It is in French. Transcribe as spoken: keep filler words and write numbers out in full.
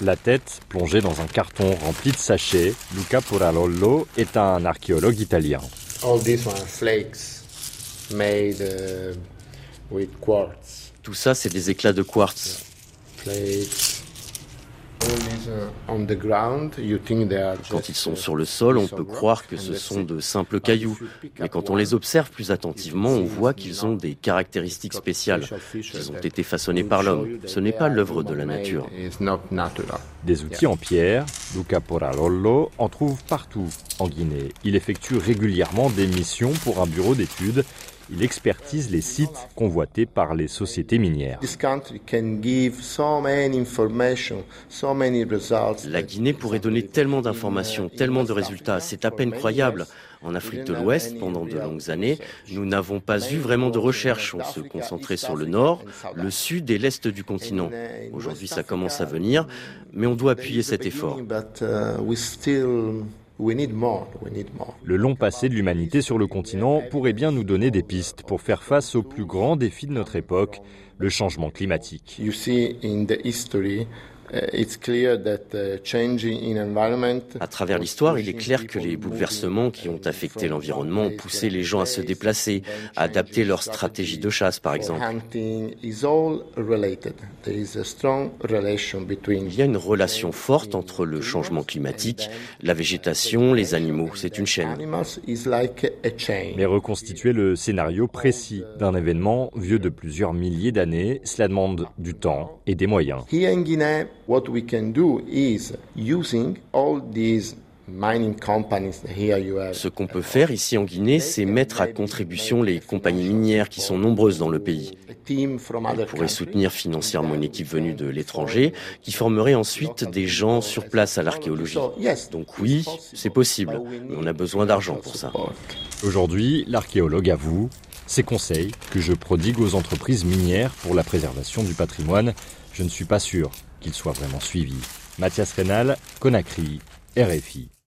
La tête plongée dans un carton rempli de sachets, Luca Poralollo est un archéologue italien. All these are flakes made uh, with quartz. Tout ça, c'est des éclats de quartz. Flakes. All these are on the ground. You think they are Quand ils sont sur le sol, on peut croire que ce sont de simples cailloux. Mais quand on les observe plus attentivement, on voit qu'ils ont des caractéristiques spéciales. Ils ont été façonnés par l'homme. Ce n'est pas l'œuvre de la nature. Des outils en pierre, Luca Poralollo en trouve partout en Guinée. Il effectue régulièrement des missions pour un bureau d'études. Il expertise les sites convoités par les sociétés minières. La Guinée pourrait donner tellement d'informations, tellement de résultats, c'est à peine croyable. En Afrique de l'Ouest, pendant de longues années, nous n'avons pas eu vraiment de recherche. On se concentrait sur le nord, le sud et l'est du continent. Aujourd'hui, ça commence à venir, mais on doit appuyer cet effort. Le long passé de l'humanité sur le continent pourrait bien nous donner des pistes pour faire face au plus grand défi de notre époque, le changement climatique. À travers l'histoire, il est clair que les bouleversements qui ont affecté l'environnement ont poussé les gens à se déplacer, à adapter leur stratégie de chasse, par exemple. Il y a une relation forte entre le changement climatique, la végétation, les animaux. C'est une chaîne. Mais reconstituer le scénario précis d'un événement vieux de plusieurs milliers d'années, cela demande du temps et des moyens. What we can do is using all these mining companies. Here you have. Ce qu'on peut faire ici en Guinée, c'est mettre à contribution les compagnies minières qui sont nombreuses dans le pays. On pourrait soutenir financièrement une équipe venue de l'étranger qui formerait ensuite des gens sur place à l'archéologie. Donc oui, c'est possible, mais on a besoin d'argent pour ça. Aujourd'hui, l'archéologue avoue ces conseils que je prodigue aux entreprises minières pour la préservation du patrimoine. Je ne suis pas sûr qu'il soit vraiment suivi. Mathias Rénal, Conakry, R F I.